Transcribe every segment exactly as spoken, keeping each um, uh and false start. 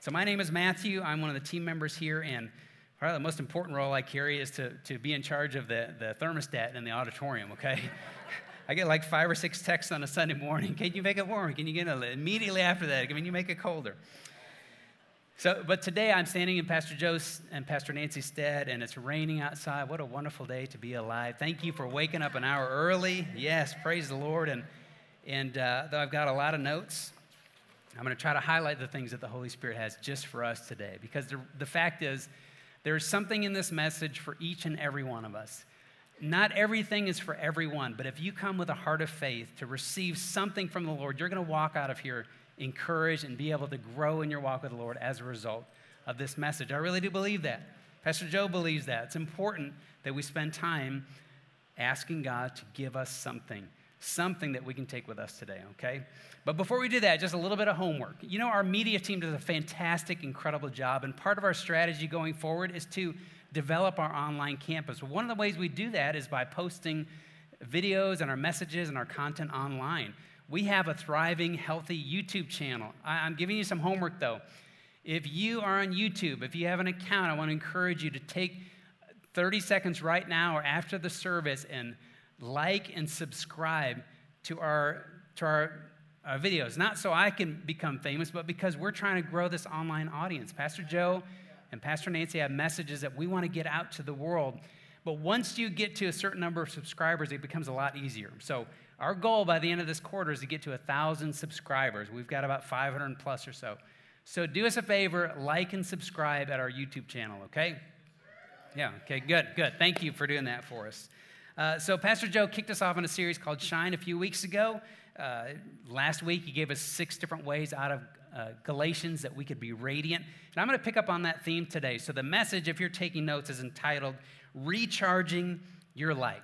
So my name is Matthew. I'm one of the team members here, and probably the most important role I carry is to, to be in charge of the, the thermostat in the auditorium, okay? I get like five or six texts on a Sunday morning. Can you make it warm? Can you get it? Immediately after that, can you make it colder? So, but today I'm standing in Pastor Joe's and Pastor Nancy's stead, and it's raining outside. What a wonderful day to be alive. Thank you for waking up an hour early. Yes, praise the Lord. And, and uh, though I've got a lot of notes, I'm going to try to highlight the things that the Holy Spirit has just for us today. Because the, the fact is, there's something in this message for each and every one of us. Not everything is for everyone, but if you come with a heart of faith to receive something from the Lord, you're going to walk out of here encouraged and be able to grow in your walk with the Lord as a result of this message. I really do believe that. Pastor Joe believes that. It's important that we spend time asking God to give us something, something that we can take with us today, okay? But before we do that, just a little bit of homework. You know, our media team does a fantastic, incredible job, and part of our strategy going forward is to develop our online campus. One of the ways we do that is by posting videos and our messages and our content online. We have a thriving, healthy YouTube channel. I'm giving you some homework, though. If you are on YouTube, if you have an account, I want to encourage you to take thirty seconds right now or after the service and like and subscribe to our, to our, our videos. Not so I can become famous, but because we're trying to grow this online audience. Pastor Joe and Pastor Nancy have messages that we want to get out to the world. But once you get to a certain number of subscribers, it becomes a lot easier. So our goal by the end of this quarter is to get to one thousand subscribers. We've got about five hundred plus or so. So do us a favor, like and subscribe at our YouTube channel, okay? Yeah, okay, good, good. Thank you for doing that for us. Uh, so Pastor Joe kicked us off in a series called Shine a few weeks ago. Uh, last week, he gave us six different ways out of uh, Galatians that we could be radiant. And I'm going to pick up on that theme today. So the message, if you're taking notes, is entitled, Recharging Your Light.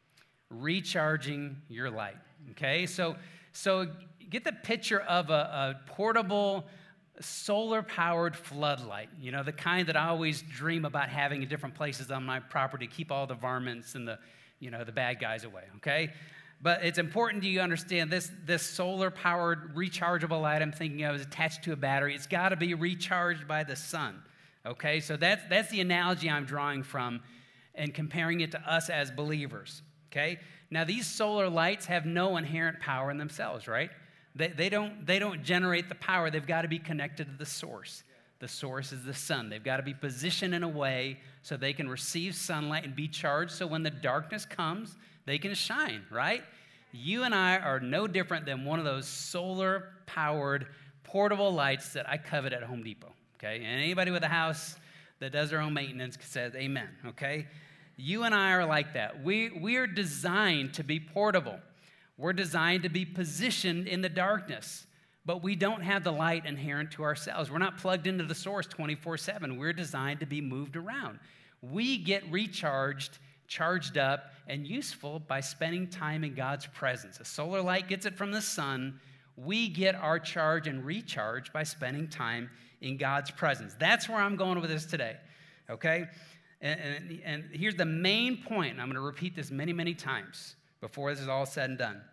Recharging your light, okay? So so get the picture of a, a portable, solar-powered floodlight, you know, the kind that I always dream about having in different places on my property to keep all the varmints and the, you know, the bad guys away, okay? But it's important you understand this, this solar-powered rechargeable light I'm thinking of is attached to a battery. It's got to be recharged by the sun, okay? So that's, that's the analogy I'm drawing from and comparing it to us as believers. Okay? Now, these solar lights have no inherent power in themselves, right? They, they, don't, they don't generate the power. They've got to be connected to the source. The source is the sun. They've got to be positioned in a way so they can receive sunlight and be charged so when the darkness comes, they can shine, right? You and I are no different than one of those solar-powered portable lights that I covet at Home Depot, okay? And anybody with a house that does their own maintenance says amen, okay? You and I are like that. We, we are designed to be portable. We're designed to be positioned in the darkness, but we don't have the light inherent to ourselves. We're not plugged into the source twenty-four seven. We're designed to be moved around. We get recharged, charged up, and useful by spending time in God's presence. A solar light gets it from the sun. We get our charge and recharge by spending time in God's presence. That's where I'm going with this today, okay? And, and, and here's the main point, and I'm going to repeat this many, many times before this is all said and done.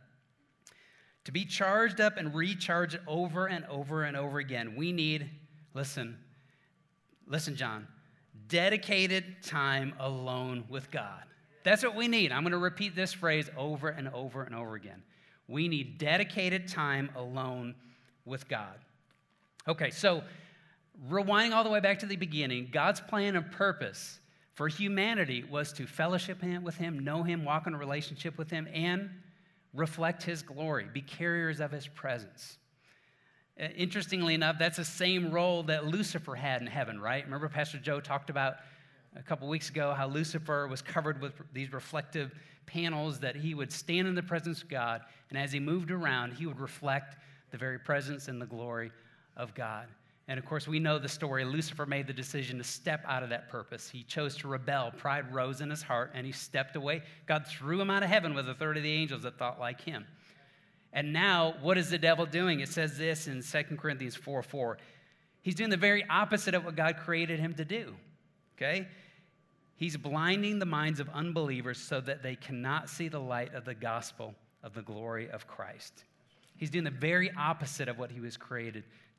To be charged up and recharged over and over and over again, we need, listen, listen, John, dedicated time alone with God. That's what we need. I'm going to repeat this phrase over and over and over again. We need dedicated time alone with God. Okay, so rewinding all the way back to the beginning, God's plan and purpose for humanity was to fellowship with him, know him, walk in a relationship with him, and reflect his glory, be carriers of his presence. Interestingly enough, that's the same role that Lucifer had in heaven, right? Remember Pastor Joe talked about a couple weeks ago how Lucifer was covered with these reflective panels that he would stand in the presence of God, and as he moved around, he would reflect the very presence and the glory of God. And of course, we know the story. Lucifer made the decision to step out of that purpose. He chose to rebel. Pride rose in his heart, and he stepped away. God threw him out of heaven with a third of the angels that thought like him. And now, what is the devil doing? It says this in Second Corinthians four four. He's doing the very opposite of what God created him to do, okay? He's blinding the minds of unbelievers so that they cannot see the light of the gospel of the glory of Christ. He's doing the very opposite of what he was created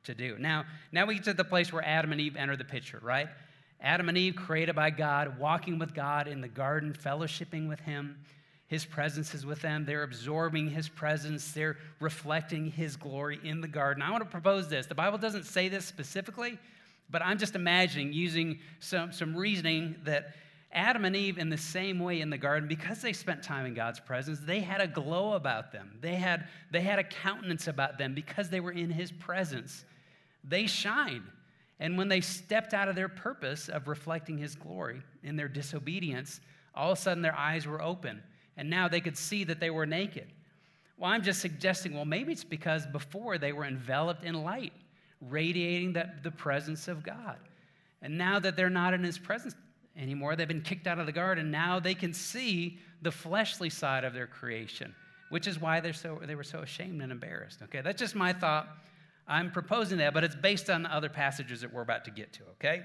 to do. Now, now we get to the place where Adam and Eve enter the picture, right? Adam and Eve, created by God, walking with God in the garden, fellowshipping with him. His presence is with them. They're absorbing his presence. They're reflecting his glory in the garden. I want to propose this. The Bible doesn't say this specifically, but I'm just imagining, using some, some reasoning, that Adam and Eve, in the same way in the garden, because they spent time in God's presence, they had a glow about them. They had, they had a countenance about them because they were in his presence. They shined. And when they stepped out of their purpose of reflecting his glory in their disobedience, all of a sudden their eyes were open, and now they could see that they were naked. Well, I'm just suggesting, well, maybe it's because before they were enveloped in light, radiating the, the presence of God. And now that they're not in his presence anymore, they've been kicked out of the garden, now they can see the fleshly side of their creation, which is why they're so they were so ashamed and embarrassed. Okay, that's just my thought. I'm proposing that, but it's based on other passages that we're about to get to, okay?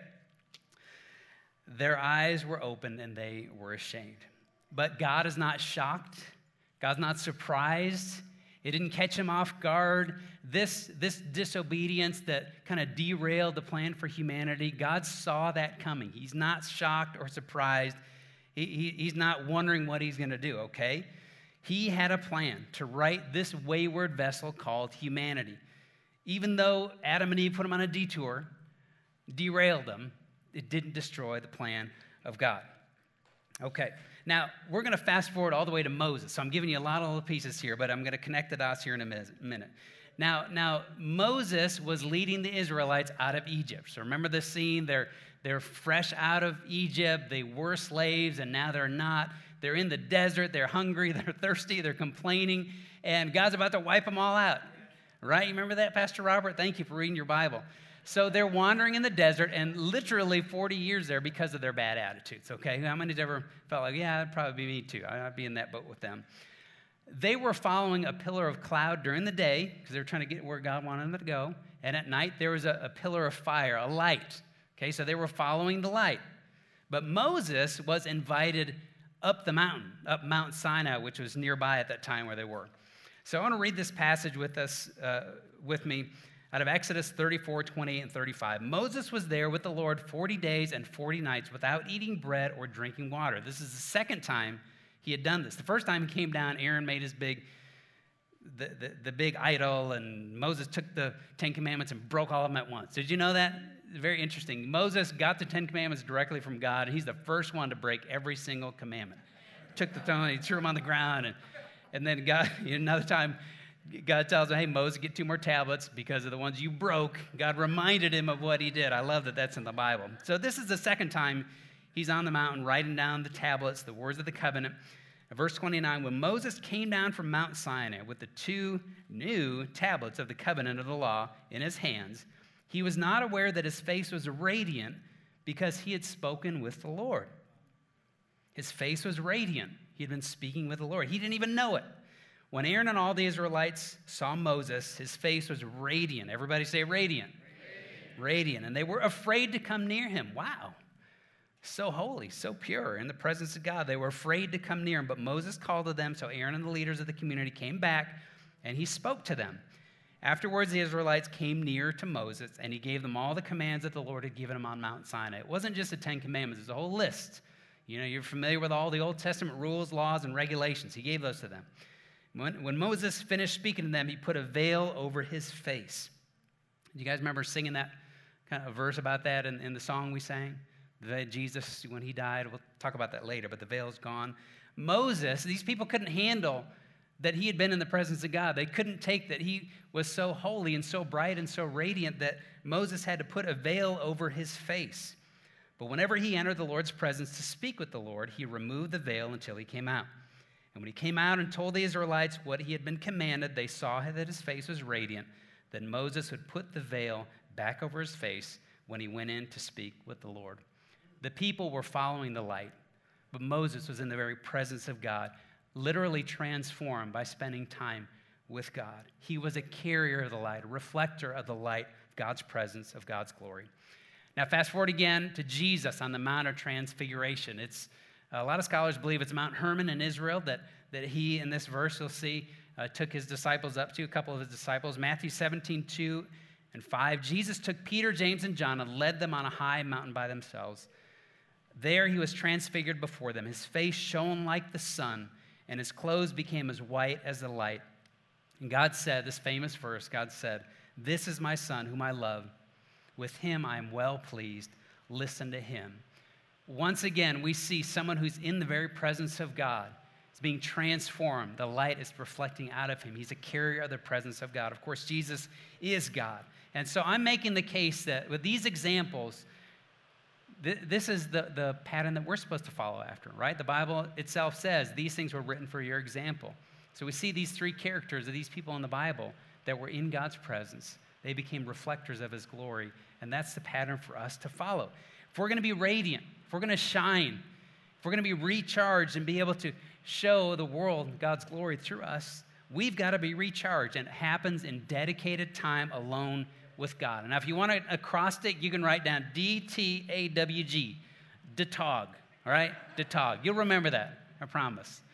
Their eyes were opened and they were ashamed. But God is not shocked. God's not surprised. It didn't catch him off guard. This, this disobedience that kind of derailed the plan for humanity, God saw that coming. He's not shocked or surprised. He, he, he's not wondering what he's going to do, okay? He had a plan to right this wayward vessel called humanity. Even though Adam and Eve put him on a detour, derailed them, it didn't destroy the plan of God. Okay, now we're going to fast forward all the way to Moses. So I'm giving you a lot of little pieces here, but I'm going to connect the dots here in a minute. Now, now Moses was leading the Israelites out of Egypt. So remember the scene? They're, they're fresh out of Egypt. They were slaves, and now they're not. They're in the desert. They're hungry. They're thirsty. They're complaining, and God's about to wipe them all out. Right? You remember that, Pastor Robert? Thank you for reading your Bible. So they're wandering in the desert, and literally forty years there because of their bad attitudes, okay? How many's ever felt like, yeah, it'd probably be me too. I'd be in that boat with them. They were following a pillar of cloud during the day because they were trying to get where God wanted them to go. And at night, there was a, a pillar of fire, a light. Okay, so they were following the light. But Moses was invited up the mountain, up Mount Sinai, which was nearby at that time where they were. So I want to read this passage with us, uh, with me, out of Exodus thirty-four, twenty-eight, and thirty-five. Moses was there with the Lord forty days and forty nights without eating bread or drinking water. This is the second time he had done this. The first time he came down, Aaron made his big, the, the, the big idol, and Moses took the Ten Commandments and broke all of them at once. Did you know that? Very interesting. Moses got the Ten Commandments directly from God, and he's the first one to break every single commandment. Took the throne, he threw them on the ground, and, and then God, another time, God tells him, hey, Moses, get two more tablets because of the ones you broke. God reminded him of what he did. I love that that's in the Bible. So this is the second time he's on the mountain writing down the tablets, the words of the covenant. Verse twenty-nine, when Moses came down from Mount Sinai with the two new tablets of the covenant of the law in his hands, he was not aware that his face was radiant because he had spoken with the Lord. His face was radiant. He had been speaking with the Lord. He didn't even know it. When Aaron and all the Israelites saw Moses, his face was radiant. Everybody say radiant. Radiant. Radiant. And they were afraid to come near him. Wow. So holy, so pure in the presence of God. They were afraid to come near him. But Moses called to them, so Aaron and the leaders of the community came back, and he spoke to them. Afterwards, the Israelites came near to Moses, and he gave them all the commands that the Lord had given him on Mount Sinai. It wasn't just the Ten Commandments. It was a whole list. You know, you're familiar with all the Old Testament rules, laws, and regulations. He gave those to them. When, when Moses finished speaking to them, he put a veil over his face. Do you guys remember singing that kind of verse about that in, in the song we sang? That Jesus, when he died, we'll talk about that later, but the veil's gone. Moses, these people couldn't handle that he had been in the presence of God. They couldn't take that he was so holy and so bright and so radiant that Moses had to put a veil over his face. But whenever he entered the Lord's presence to speak with the Lord, he removed the veil until he came out. And when he came out and told the Israelites what he had been commanded, they saw that his face was radiant. Then Moses would put the veil back over his face when he went in to speak with the Lord. The people were following the light, but Moses was in the very presence of God, literally transformed by spending time with God. He was a carrier of the light, a reflector of the light, God's presence, of God's glory. Now, fast forward again to Jesus on the Mount of Transfiguration. It's A lot of scholars believe it's Mount Hermon in Israel that, that he, in this verse, you'll see, uh, took his disciples up to, a couple of his disciples. Matthew seventeen two And five, Jesus took Peter, James, and John and led them on a high mountain by themselves. There he was transfigured before them. His face shone like the sun, and his clothes became as white as the light. And God said, this famous verse, God said, "This is my son whom I love. With him I am well pleased. Listen to him." Once again, we see someone who's in the very presence of God. He's being transformed. The light is reflecting out of him. He's a carrier of the presence of God. Of course, Jesus is God. And so I'm making the case that with these examples, th- this is the, the pattern that we're supposed to follow after, right? The Bible itself says these things were written for your example. So we see these three characters of these people in the Bible that were in God's presence. They became reflectors of his glory, and that's the pattern for us to follow. If we're going to be radiant, if we're going to shine, if we're going to be recharged and be able to show the world God's glory through us, we've got to be recharged, and it happens in dedicated time alone with God. And now if you want an acrostic, you can write down D T A W G, D T O G, all right? D T O G. You'll remember that, I promise.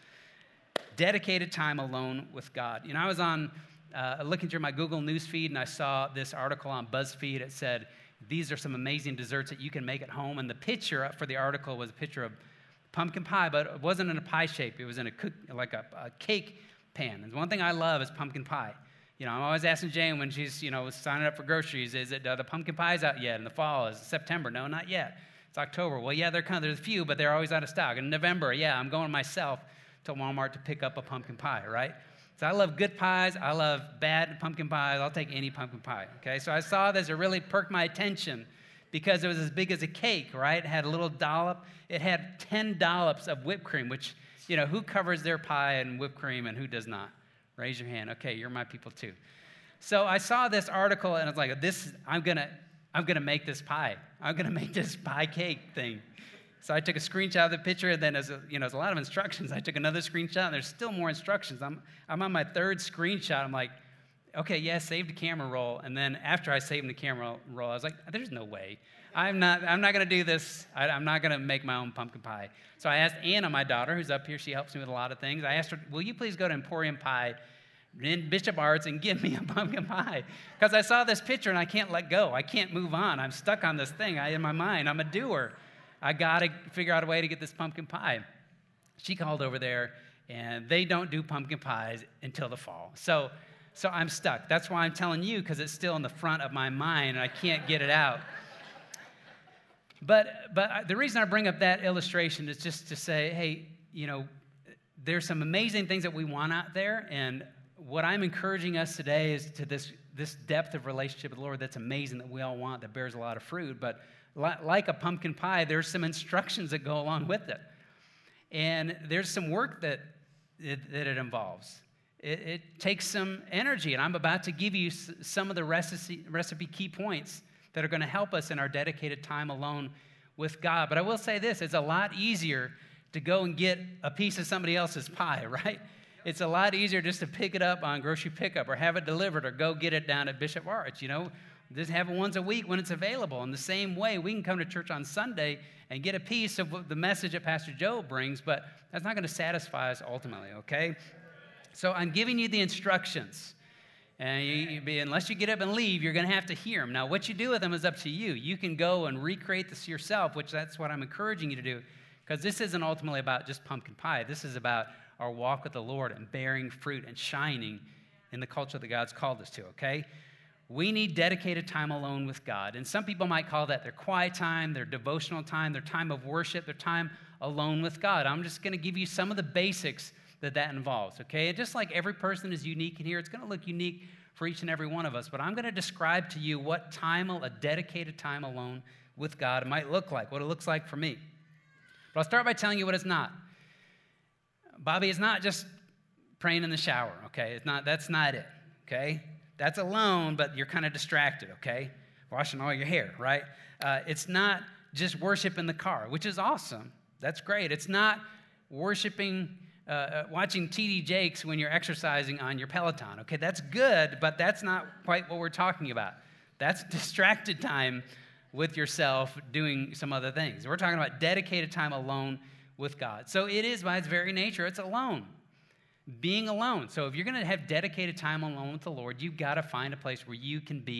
Dedicated time alone with God. You know, I was on, uh, looking through my Google News feed, and I saw this article on BuzzFeed. It said, these are some amazing desserts that you can make at home. And the picture for the article was a picture of pumpkin pie, but it wasn't in a pie shape. It was in a cook, like a, a cake pan. And one thing I love is pumpkin pie. You know, I'm always asking Jane when she's, you know, signing up for groceries, is it, are the pumpkin pies out yet? In the fall, is it September? No, not yet. It's October. Well, yeah, they're kind of, there's a few, but they're always out of stock. In November, yeah, I'm going myself to Walmart to pick up a pumpkin pie, right? So I love good pies. I love bad pumpkin pies. I'll take any pumpkin pie, okay? So I saw this. It really perked my attention because it was as big as a cake, right? It had a little dollop. It had ten dollops of whipped cream, which, you know, who covers their pie in whipped cream and who does not? Raise your hand. Okay, you're my people too. So I saw this article and I was like, "This, I'm gonna, I'm gonna make this pie. I'm gonna make this pie cake thing." So I took a screenshot of the picture, and then as a, you know, there's a lot of instructions. I took another screenshot, and there's still more instructions. I'm, I'm on my third screenshot. I'm like, okay, yeah, save the camera roll. And then after I saved the camera roll, I was like, there's no way. I'm not, I'm not gonna do this. I, I'm not gonna make my own pumpkin pie. So I asked Anna, my daughter, who's up here. She helps me with a lot of things. I asked her, will you please go to Emporium Pie in Bishop Arts and give me a pumpkin pie? Because I saw this picture, and I can't let go. I can't move on. I'm stuck on this thing I, in my mind. I'm a doer. I got to figure out a way to get this pumpkin pie. She called over there, and they don't do pumpkin pies until the fall. So, so I'm stuck. That's why I'm telling you, because it's still in the front of my mind, and I can't get it out. But, but the reason I bring up that illustration is just to say, hey, you know, there's some amazing things that we want out there, and what I'm encouraging us today is to this, this depth of relationship with the Lord that's amazing, that we all want, that bears a lot of fruit. But like a pumpkin pie, there's some instructions that go along with it. And there's some work that it, that it involves. It, it takes some energy, and I'm about to give you some of the recipe, recipe key points that are going to help us in our dedicated time alone with God. But I will say this, it's a lot easier to go and get a piece of somebody else's pie, right? It's a lot easier just to pick it up on grocery pickup or have it delivered or go get it down at Bishop Arts, you know? Just have it once a week when it's available. In the same way, we can come to church on Sunday and get a piece of the message that Pastor Joe brings, but that's not going to satisfy us ultimately, okay? So I'm giving you the instructions. And you, you, unless you get up and leave, you're going to have to hear them. Now, what you do with them is up to you. You can go and recreate this yourself, which that's what I'm encouraging you to do, because this isn't ultimately about just pumpkin pie. This is about our walk with the Lord and bearing fruit and shining in the culture that God's called us to, okay? We need dedicated time alone with God. And some people might call that their quiet time, their devotional time, their time of worship, their time alone with God. I'm just going to give you some of the basics that that involves, okay? And just like every person is unique in here, it's going to look unique for each and every one of us. But I'm going to describe to you what time, a dedicated time alone with God might look like, what it looks like for me. But I'll start by telling you what it's not. Bobby, it's not just praying in the shower, okay? It's not. That's not it, okay? That's alone, but you're kind of distracted, okay? Washing all your hair, right? Uh, it's not just worship in the car, which is awesome. That's great. It's not worshiping, uh, watching T D Jakes when you're exercising on your Peloton, okay? That's good, but that's not quite what we're talking about. That's distracted time with yourself doing some other things. We're talking about dedicated time alone with God. So it is, by its very nature, it's alone. Being alone. So if you're going to have dedicated time alone with the Lord, you've got to find a place where you can be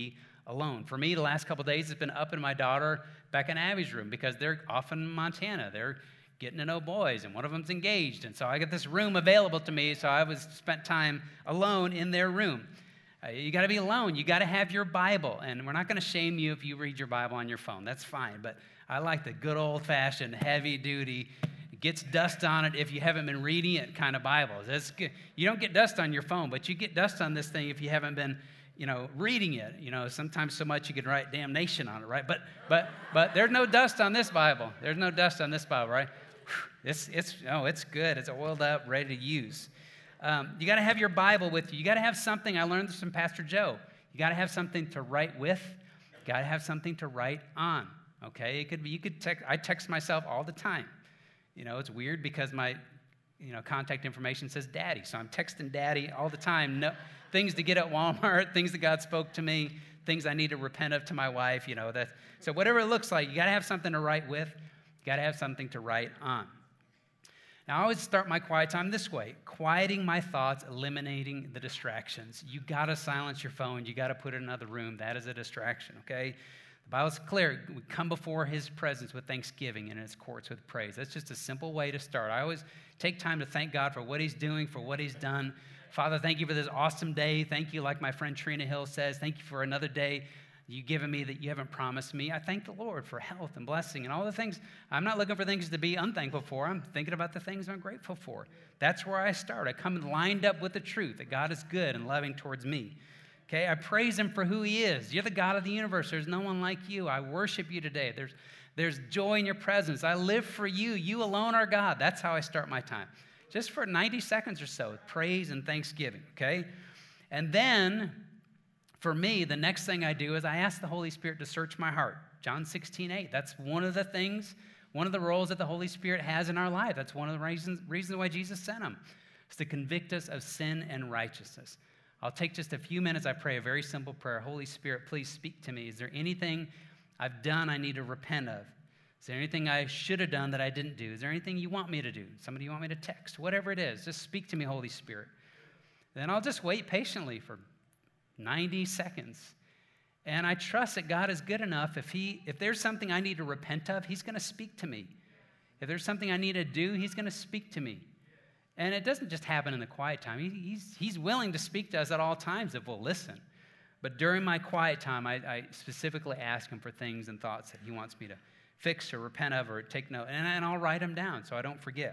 alone. For me, the last couple of days, it's been up in my daughter, Becca and Abby's room, because they're off in Montana. They're getting to know boys, and one of them's engaged. And so I got this room available to me, so I was spent time alone in their room. Uh, you got to be alone. You got to have your Bible. And we're not going to shame you if you read your Bible on your phone. That's fine. But I like the good old-fashioned, heavy-duty, gets dust on it if you haven't been reading it kind of Bibles. That's good. You don't get dust on your phone, but you get dust on this thing if you haven't been, you know, reading it. You know, sometimes so much you can write damnation on it, right? But but but there's no dust on this Bible. There's no dust on this Bible, right? It's it's oh, it's good. It's oiled up, ready to use. Um, you got to have your Bible with you. You got to have something. I learned this from Pastor Joe. You got to have something to write with. You got to have something to write on. Okay, it could be. You could text. I text myself all the time. You know, it's weird because my, you know, contact information says Daddy, so I'm texting Daddy all the time. No, things to get at Walmart, things that God spoke to me, things I need to repent of to my wife. You know that. So whatever it looks like, you got to have something to write with. You got to have something to write on. Now, I always start my quiet time this way: quieting my thoughts, eliminating the distractions. You got to silence your phone. You got to put it in another room. That is a distraction. Okay. The Bible's clear. We come before his presence with thanksgiving and in his courts with praise. That's just a simple way to start. I always take time to thank God for what he's doing, for what he's done. Father, thank you for this awesome day. Thank you, like my friend Trina Hill says, thank you for another day you've given me that you haven't promised me. I thank the Lord for health and blessing and all the things. I'm not looking for things to be unthankful for. I'm thinking about the things I'm grateful for. That's where I start. I come lined up with the truth that God is good and loving towards me. Okay, I praise him for who he is. You're the God of the universe. There's no one like you. I worship you today. There's, there's joy in your presence. I live for you. You alone are God. That's how I start my time. Just for ninety seconds or so, praise and thanksgiving, okay? And then, for me, the next thing I do is I ask the Holy Spirit to search my heart. John sixteen eight, that's one of the things, one of the roles that the Holy Spirit has in our life. That's one of the reasons, reasons why Jesus sent him, is to convict us of sin and righteousness. I'll take just a few minutes. I pray a very simple prayer. Holy Spirit, please speak to me. Is there anything I've done I need to repent of? Is there anything I should have done that I didn't do? Is there anything you want me to do? Somebody you want me to text? Whatever it is, just speak to me, Holy Spirit. Then I'll just wait patiently for ninety seconds. And I trust that God is good enough. If he, if there's something I need to repent of, he's going to speak to me. If there's something I need to do, he's going to speak to me. And it doesn't just happen in the quiet time. He, he's, he's willing to speak to us at all times if we'll listen. But during my quiet time, I, I specifically ask him for things and thoughts that he wants me to fix or repent of or take note. And, and I'll write them down so I don't forget.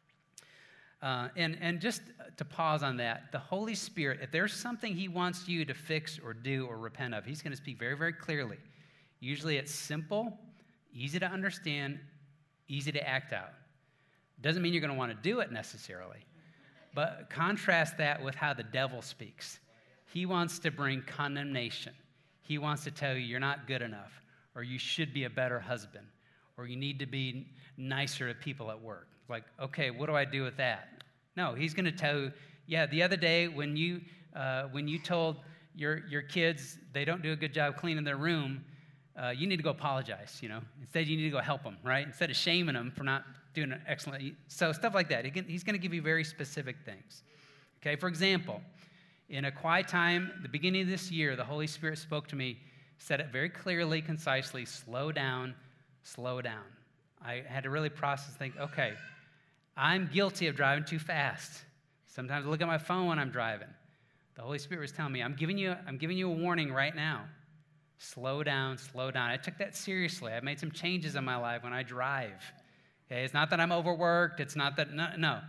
Uh, and, and just to pause on that, the Holy Spirit, if there's something he wants you to fix or do or repent of, he's going to speak very, very clearly. Usually it's simple, easy to understand, easy to act out. Doesn't mean you're going to want to do it necessarily, but contrast that with how the devil speaks. He wants to bring condemnation. He wants to tell you you're not good enough, or you should be a better husband, or you need to be nicer to people at work. Like, okay, what do I do with that? No, he's going to tell you, yeah, the other day when you uh, when you told your your kids they don't do a good job cleaning their room, uh, you need to go apologize, you know. Instead, you need to go help them, right? Instead of shaming them for not doing an excellent, so stuff like that. He can, he's going to give you very specific things. Okay, for example, in a quiet time, the beginning of this year, the Holy Spirit spoke to me, said it very clearly, concisely, slow down, slow down. I had to really process, think, okay, I'm guilty of driving too fast. Sometimes I look at my phone when I'm driving. The Holy Spirit was telling me, I'm giving you, I'm giving you a warning right now. Slow down, slow down. I took that seriously. I made some changes in my life when I drive. Okay, it's not that I'm overworked. It's not that, no, no.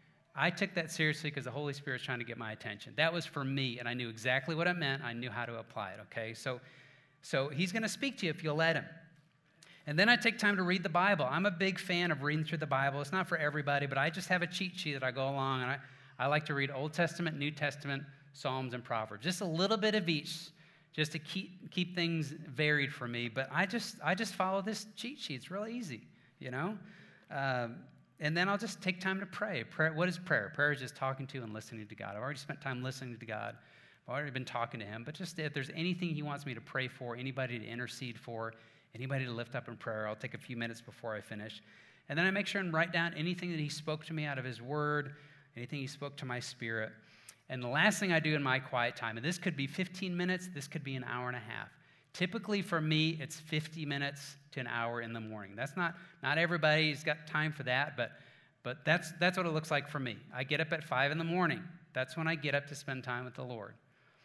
I took that seriously because the Holy Spirit's trying to get my attention. That was for me, and I knew exactly what it meant. I knew how to apply it, okay? So, so he's going to speak to you if you'll let him. And then I take time to read the Bible. I'm a big fan of reading through the Bible. It's not for everybody, but I just have a cheat sheet that I go along, and I, I like to read Old Testament, New Testament, Psalms, and Proverbs. Just a little bit of each, just to keep keep things varied for me. But I just I just follow this cheat sheet. It's really easy, you know? Um, and then I'll just take time to pray. Prayer. What is prayer? Prayer is just talking to and listening to God. I've already spent time listening to God. I've already been talking to him. But just if there's anything he wants me to pray for, anybody to intercede for, anybody to lift up in prayer, I'll take a few minutes before I finish. And then I make sure and write down anything that he spoke to me out of his word, anything he spoke to my spirit. And the last thing I do in my quiet time, and this could be fifteen minutes, this could be an hour and a half, Typically for me, it's fifty minutes to an hour in the morning. That's not, not everybody's got time for that, but, but that's, that's what it looks like for me. I get up at five in the morning. That's when I get up to spend time with the Lord.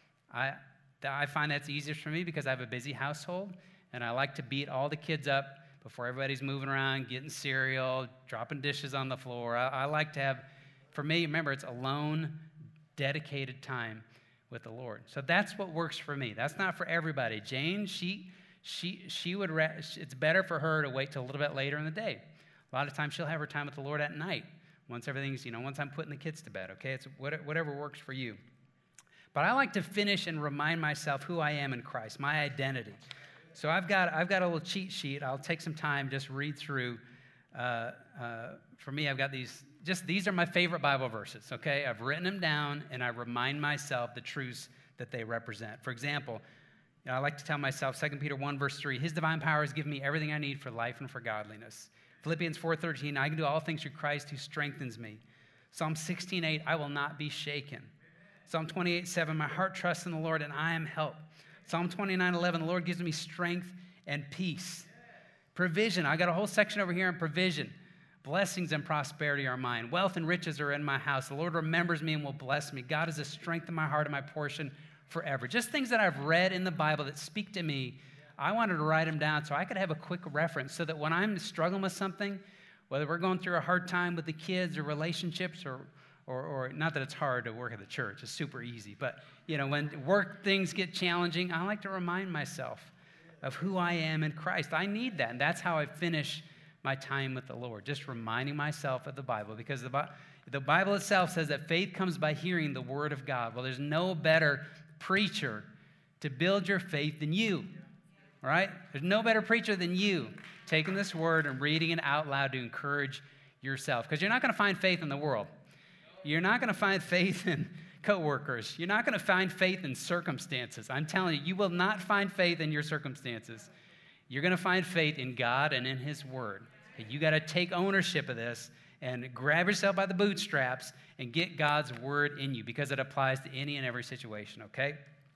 I, I find that's easiest for me because I have a busy household, and I like to beat all the kids up before everybody's moving around, getting cereal, dropping dishes on the floor. I, I like to have, for me, remember, it's alone, dedicated time with the Lord. So that's what works for me. That's not for everybody. Jane, she she she would, it's better for her to wait till a little bit later in the day. A lot of times she'll have her time with the Lord at night, once everything's, you know, once I'm putting the kids to bed, okay? It's whatever works for you. But I like to finish and remind myself who I am in Christ, my identity. So I've got I've got a little cheat sheet. I'll take some time, just read through. Uh, uh, for me, I've got these, just these are my favorite Bible verses, okay? I've written them down, and I remind myself the truths that they represent. For example, you know, I like to tell myself, Second Peter one, verse three, his divine power has given me everything I need for life and for godliness. Philippians four thirteen, I can do all things through Christ who strengthens me. Psalm sixteen eight, I will not be shaken. Psalm twenty-eight seven, my heart trusts in the Lord, and I am helped. Psalm twenty-nine eleven, the Lord gives me strength and peace. Provision, I got a whole section over here on provision. Blessings and prosperity are mine. Wealth and riches are in my house. The Lord remembers me and will bless me. God is the strength of my heart and my portion forever. Just things that I've read in the Bible that speak to me. I wanted to write them down so I could have a quick reference so that when I'm struggling with something, whether we're going through a hard time with the kids or relationships or Or, or not that it's hard to work at the church, it's super easy. But, you know, when work things get challenging, I like to remind myself of who I am in Christ. I need that, and that's how I finish my time with the Lord, just reminding myself of the Bible. Because the, the Bible itself says that faith comes by hearing the Word of God. Well, there's no better preacher to build your faith than you, all right? There's no better preacher than you taking this Word and reading it out loud to encourage yourself. Because you're not going to find faith in the world. You're not going to find faith in coworkers. You're not going to find faith in circumstances. I'm telling you, you will not find faith in your circumstances. You're going to find faith in God and in His Word. And you got to take ownership of this and grab yourself by the bootstraps and get God's Word in you because it applies to any and every situation, okay?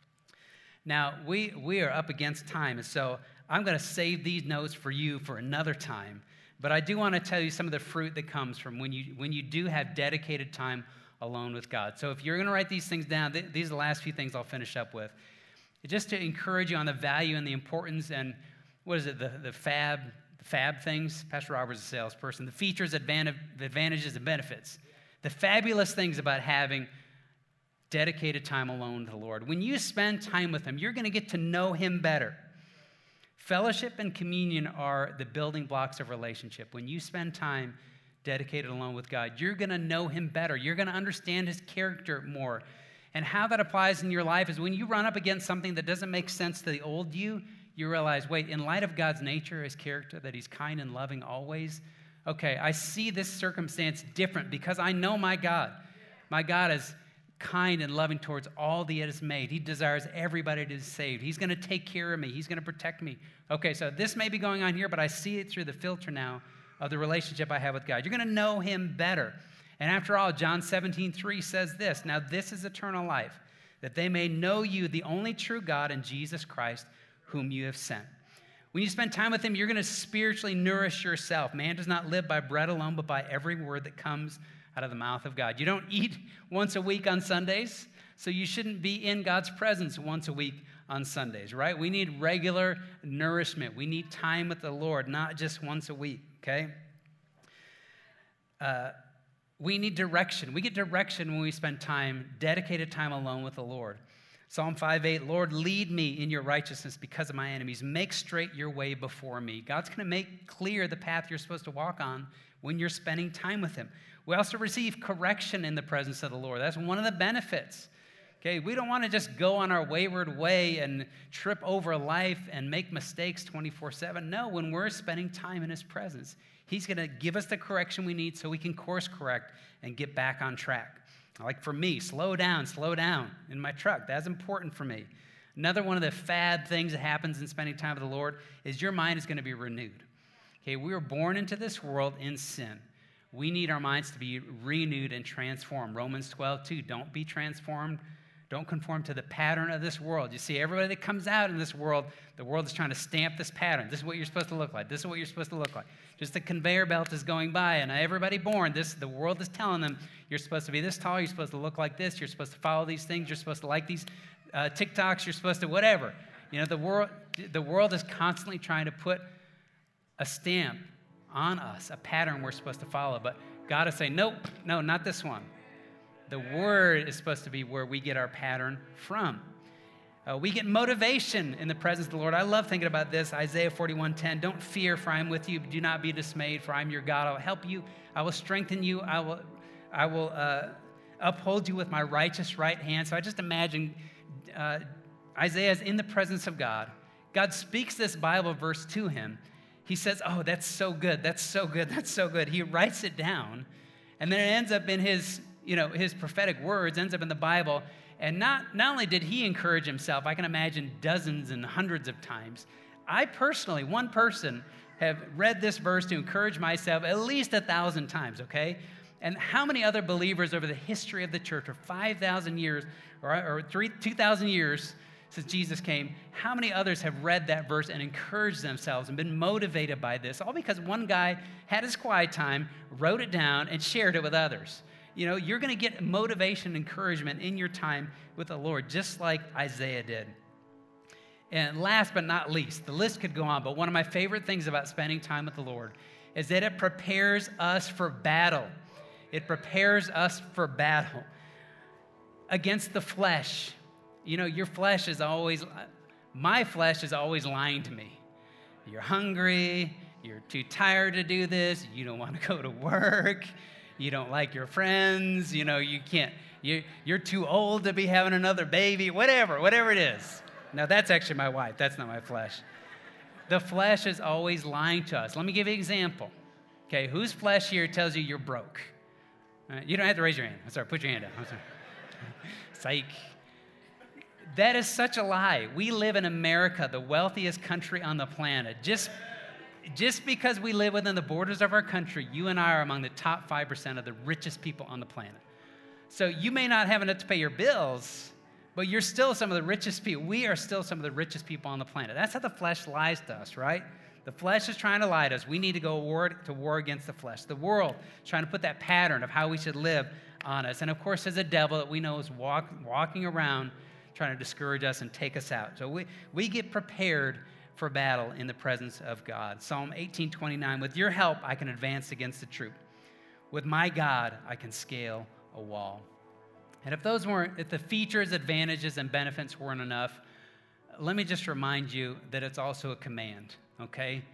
Now, we, we are up against time, and so I'm going to save these notes for you for another time. But I do want to tell you some of the fruit that comes from when you when you do have dedicated time alone with God. So if you're going to write these things down, th- these are the last few things I'll finish up with. Just to encourage you on the value and the importance and, what is it, the, the fab the fab things? Pastor Robert's a salesperson. The features, advantage, advantages, and benefits. The fabulous things about having dedicated time alone with the Lord. When you spend time with Him, you're going to get to know Him better. Fellowship and communion are the building blocks of relationship. When you spend time dedicated alone with God, you're going to know Him better. You're going to understand His character more. And how that applies in your life is when you run up against something that doesn't make sense to the old you, you realize, wait, in light of God's nature, His character, that He's kind and loving always, okay, I see this circumstance different because I know my God. My God is kind and loving towards all that He has made. He desires everybody to be saved. He's going to take care of me. He's going to protect me. Okay, so this may be going on here, but I see it through the filter now of the relationship I have with God. You're going to know Him better. And after all, John seventeen three says this, now this is eternal life, that they may know you, the only true God, and Jesus Christ, whom you have sent. When you spend time with Him, you're going to spiritually nourish yourself. Man does not live by bread alone, but by every word that comes out of the mouth of God. You don't eat once a week on Sundays, so you shouldn't be in God's presence once a week on Sundays, right? We need regular nourishment. We need time with the Lord, not just once a week, okay? Uh, we need direction. We get direction when we spend time, dedicated time alone with the Lord. Psalm five eight, Lord, lead me in your righteousness because of my enemies. Make straight your way before me. God's going to make clear the path you're supposed to walk on when you're spending time with Him. We also receive correction in the presence of the Lord. That's one of the benefits. Okay, we don't want to just go on our wayward way and trip over life and make mistakes twenty-four seven. No, when we're spending time in His presence, He's going to give us the correction we need so we can course correct and get back on track. Like for me, slow down, slow down in my truck. That's important for me. Another one of the fad things that happens in spending time with the Lord is your mind is going to be renewed. Okay, we were born into this world in sin. We need our minds to be renewed and transformed. Romans twelve two, don't be transformed. Don't conform to the pattern of this world. You see, everybody that comes out in this world, the world is trying to stamp this pattern. This is what you're supposed to look like. This is what you're supposed to look like. Just the conveyor belt is going by, and everybody born, this the world is telling them, you're supposed to be this tall, you're supposed to look like this, you're supposed to follow these things, you're supposed to like these uh, TikToks, you're supposed to whatever. You know, the world, the world is constantly trying to put a stamp on us, a pattern we're supposed to follow. But God is saying, nope, no, not this one. The Word is supposed to be where we get our pattern from. Uh, we get motivation in the presence of the Lord. I love thinking about this. Isaiah forty-one ten, don't fear, for I am with you. Do not be dismayed, for I am your God. I will help you. I will strengthen you. I will, I will uh, uphold you with my righteous right hand. So I just imagine uh, Isaiah is in the presence of God. God speaks this Bible verse to him. He says, oh, that's so good. That's so good. That's so good. He writes it down, and then it ends up in his you know, his prophetic words, ends up in the Bible. And not, not only did he encourage himself, I can imagine dozens and hundreds of times. I personally, one person, have read this verse to encourage myself at least a thousand times, okay? And how many other believers over the history of the church, or five thousand years, or, or three, two thousand years since Jesus came, how many others have read that verse and encouraged themselves and been motivated by this? All because one guy had his quiet time, wrote it down, and shared it with others. You know, you're going to get motivation and encouragement in your time with the Lord, just like Isaiah did. And last but not least, the list could go on, but one of my favorite things about spending time with the Lord is that it prepares us for battle. It prepares us for battle against the flesh. You know, your flesh is always, my flesh is always lying to me. You're hungry, you're too tired to do this, you don't want to go to work, you don't like your friends, you know, you can't, you, you're too old to be having another baby, whatever, whatever it is. Now, that's actually my wife. That's not my flesh. The flesh is always lying to us. Let me give you an example. Okay, whose flesh here tells you you're broke? Uh, you don't have to raise your hand. I'm sorry, put your hand up. I'm sorry. Psych. That is such a lie. We live in America, the wealthiest country on the planet. Just Just because we live within the borders of our country, you and I are among the top five percent of the richest people on the planet. So you may not have enough to pay your bills, but you're still some of the richest people. We are still some of the richest people on the planet. That's how the flesh lies to us, right? The flesh is trying to lie to us. We need to go war, to war against the flesh. The world is trying to put that pattern of how we should live on us. And of course, there's a devil that we know is walk, walking around trying to discourage us and take us out. So we, we get prepared for battle in the presence of God. Psalm eighteen twenty-nine, with your help, I can advance against the troop. With my God, I can scale a wall. And if those weren't, if the features, advantages, and benefits weren't enough, let me just remind you that it's also a command, okay?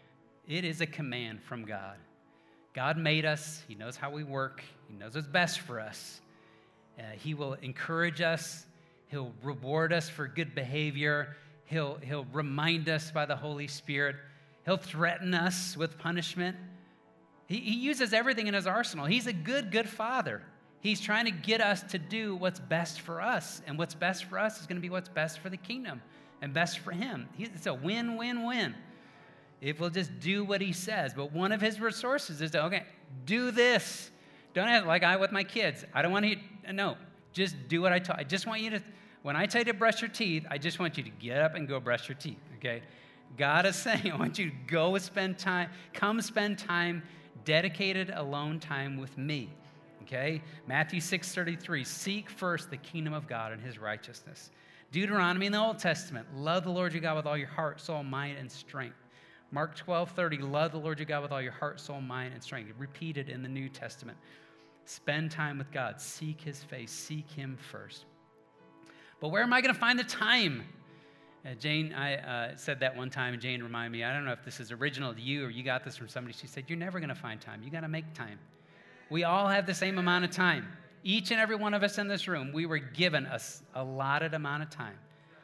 It is a command from God. God made us. He knows how we work. He knows what's best for us. Uh, he will encourage us. He'll reward us for good behavior. He'll, he'll remind us by the Holy Spirit. He'll threaten us with punishment. He, he uses everything in his arsenal. He's a good, good father. He's trying to get us to do what's best for us. And what's best for us is going to be what's best for the kingdom and best for him. He, it's a win, win, win if we'll just do what he says. But one of his resources is to, okay, do this. Don't have, like I with my kids. I don't want to, no, just do what I tell. I just want you to, when I tell you to brush your teeth, I just want you to get up and go brush your teeth, okay? God is saying, I want you to go and spend time, come spend time, dedicated alone time with me, okay? Matthew six thirty-three, seek first the kingdom of God and his righteousness. Deuteronomy in the Old Testament, love the Lord your God with all your heart, soul, mind, and strength. Mark twelve thirty, love the Lord your God with all your heart, soul, mind, and strength. Repeated in the New Testament. Spend time with God. Seek his face. Seek him first. But where am I going to find the time? Uh, Jane, I uh, said that one time, and Jane reminded me, I don't know if this is original to you or you got this from somebody. She said, you're never going to find time. You got to make time. We all have the same amount of time. Each and every one of us in this room, we were given a allotted amount of time.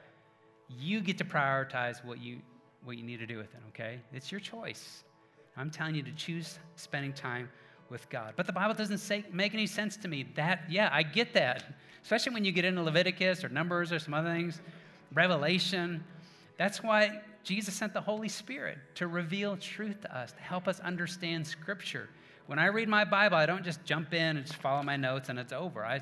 You get to prioritize what you what you need to do with it, okay? It's your choice. I'm telling you to choose spending time with God. But the Bible doesn't say, make any sense to me. That, yeah, I get that. Especially when you get into Leviticus or Numbers or some other things, Revelation. That's why Jesus sent the Holy Spirit to reveal truth to us, to help us understand Scripture. When I read my Bible, I don't just jump in and just follow my notes and it's over. I,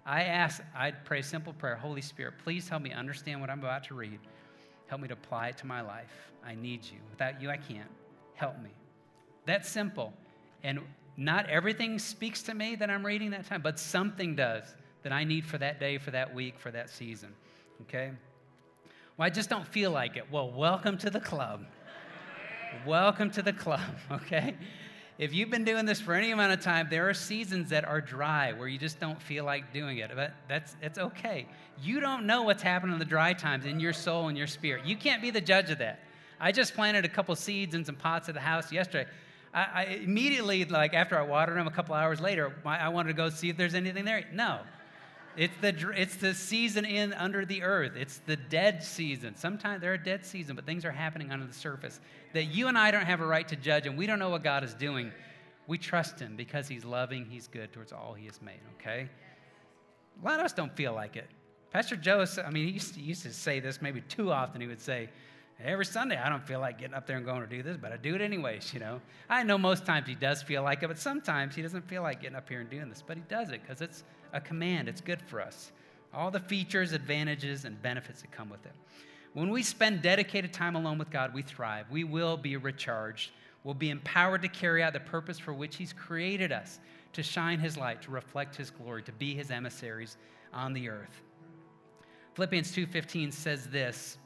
I ask, I pray a simple prayer, Holy Spirit, please help me understand what I'm about to read. Help me to apply it to my life. I need you. Without you, I can't. Help me. That's simple. And not everything speaks to me that I'm reading that time, but something does that I need for that day, for that week, for that season. Okay? Well, I just don't feel like it. Well, welcome to the club. Welcome to the club, okay? If you've been doing this for any amount of time, there are seasons that are dry where you just don't feel like doing it. But that's it's okay. You don't know what's happening in the dry times in your soul and your spirit. You can't be the judge of that. I just planted a couple seeds in some pots at the house yesterday. I, I immediately, like after I watered them a couple hours later, I, I wanted to go see if there's anything there. No. It's the, it's the season in under the earth. It's the dead season. Sometimes they're a dead season, but things are happening under the surface that you and I don't have a right to judge, and we don't know what God is doing. We trust him because he's loving, he's good towards all he has made, okay? A lot of us don't feel like it. Pastor Joe, I mean, he used to, he used to say this maybe too often. He would say, every Sunday, I don't feel like getting up there and going to do this, but I do it anyways, you know. I know most times he does feel like it, but sometimes he doesn't feel like getting up here and doing this, but he does it because it's a command. It's good for us. All the features, advantages, and benefits that come with it. When we spend dedicated time alone with God, we thrive. We will be recharged. We'll be empowered to carry out the purpose for which he's created us, to shine his light, to reflect his glory, to be his emissaries on the earth. Philippians two fifteen says this,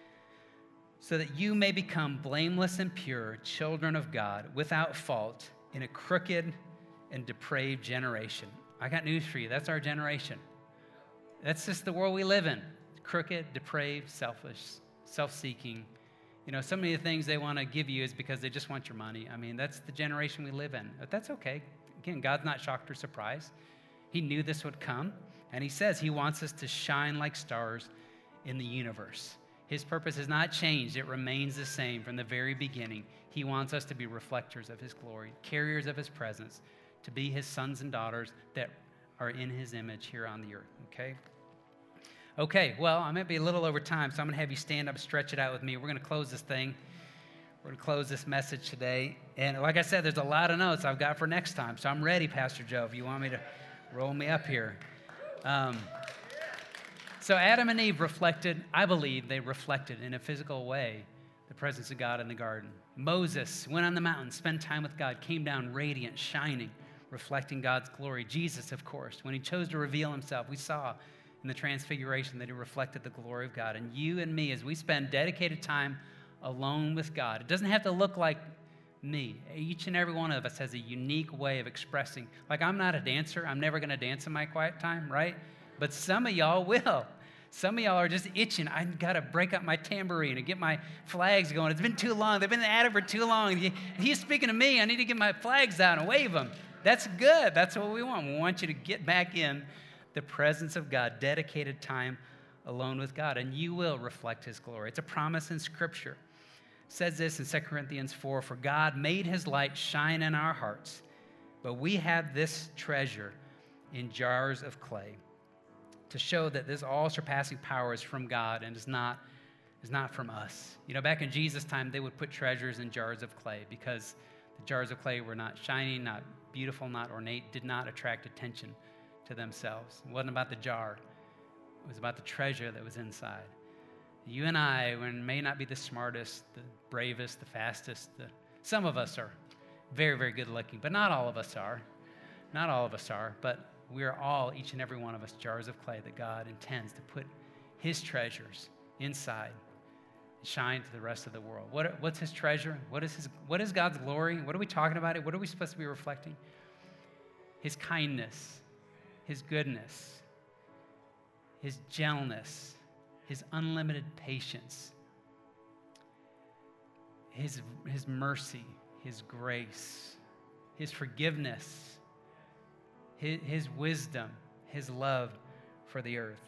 so that you may become blameless and pure, children of God, without fault, in a crooked and depraved generation. I got news for you. That's our generation. That's just the world we live in. Crooked, depraved, selfish, self-seeking. You know, so many of the things they want to give you is because they just want your money. I mean, that's the generation we live in. But that's okay. Again, God's not shocked or surprised. He knew this would come. And he says he wants us to shine like stars in the universe. His purpose has not changed. It remains the same from the very beginning. He wants us to be reflectors of his glory, carriers of his presence, to be his sons and daughters that are in his image here on the earth, okay? Okay, well, I'm going to be a little over time, so I'm going to have you stand up and stretch it out with me. We're going to close this thing. We're going to close this message today. And like I said, there's a lot of notes I've got for next time, so I'm ready, Pastor Joe, if you want me to roll me up here. Um, so Adam and Eve reflected, I believe they reflected in a physical way the presence of God in the garden. Moses went on the mountain, spent time with God, came down radiant, shining, reflecting God's glory. Jesus, of course, when he chose to reveal himself, we saw in the transfiguration that he reflected the glory of God. And you and me, as we spend dedicated time alone with God, it doesn't have to look like me. Each and every one of us has a unique way of expressing. Like, I'm not a dancer. I'm never going to dance in my quiet time, right? But some of y'all will. Some of y'all are just itching. I got to break up my tambourine and get my flags going. It's been too long. They've been at it for too long. He's speaking to me. I need to get my flags out and wave them. That's good. That's what we want. We want you to get back in the presence of God, dedicated time alone with God, and you will reflect his glory. It's a promise in Scripture. It says this in Second Corinthians four, for God made his light shine in our hearts, but we have this treasure in jars of clay to show that this all-surpassing power is from God and is not, is not from us. You know, back in Jesus' time, they would put treasures in jars of clay because the jars of clay were not shiny, not beautiful, not ornate, did not attract attention to themselves. It wasn't about the jar. It was about the treasure that was inside. You and I may not be the smartest, the bravest, the fastest. The, some of us are very, very good looking, but not all of us are. Not all of us are, but we are all, each and every one of us, jars of clay that God intends to put his treasures inside and shine to the rest of the world. What, what's his treasure? What is his? What is God's glory? What are we talking about? What are we supposed to be reflecting? His kindness, his goodness, his gentleness, his unlimited patience, his, his mercy, his grace, his forgiveness, his, his wisdom, his love for the earth.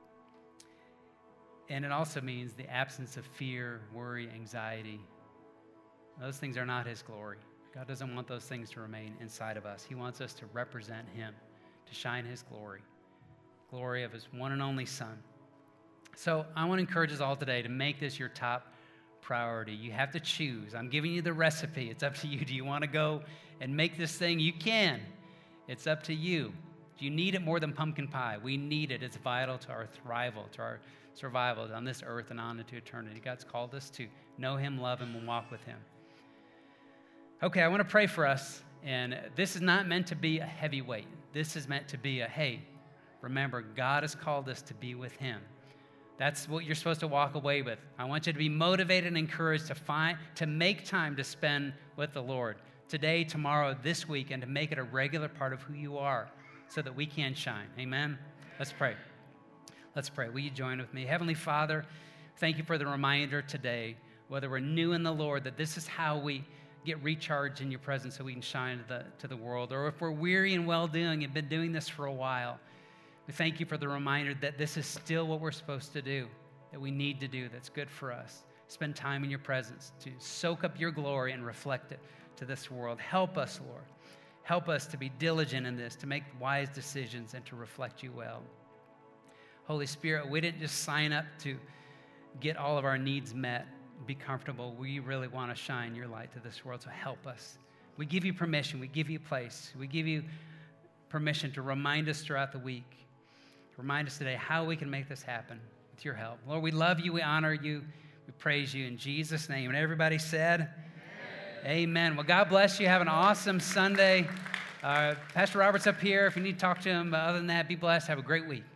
And it also means the absence of fear, worry, anxiety. Those things are not his glory. God doesn't want those things to remain inside of us. He wants us to represent him, to shine his glory, glory of his one and only Son. So I want to encourage us all today to make this your top priority. You have to choose. I'm giving you the recipe. It's up to you. Do you want to go and make this thing? You can. It's up to you. You need it more than pumpkin pie. We need it. It's vital to our thrival, to our survival on this earth and on into eternity. God's called us to know him, love him, and walk with him. Okay, I want to pray for us. And this is not meant to be a heavy weight. This is meant to be a, hey, remember, God has called us to be with him. That's what you're supposed to walk away with. I want you to be motivated and encouraged to find, to make time to spend with the Lord today, tomorrow, this week, and to make it a regular part of who you are so that we can shine. Amen? Let's pray. Let's pray. Will you join with me? Heavenly Father, thank you for the reminder today, whether we're new in the Lord, that this is how we get recharged in your presence so we can shine to the, to the world. Or if we're weary and well-doing and been doing this for a while, we thank you for the reminder that this is still what we're supposed to do, that we need to do, that's good for us. Spend time in your presence to soak up your glory and reflect it to this world. Help us, Lord. Help us to be diligent in this, to make wise decisions and to reflect you well. Holy Spirit, we didn't just sign up to get all of our needs met, be comfortable. We really want to shine your light to this world, so help us. We give you permission. We give you place. We give you permission to remind us throughout the week. Remind us today how we can make this happen with your help. Lord, we love you. We honor you. We praise you in Jesus' name. And everybody said, Amen. Amen. Well, God bless you. Have an awesome Sunday. Uh, Pastor Robert's up here. If you need to talk to him, but other than that, be blessed. Have a great week.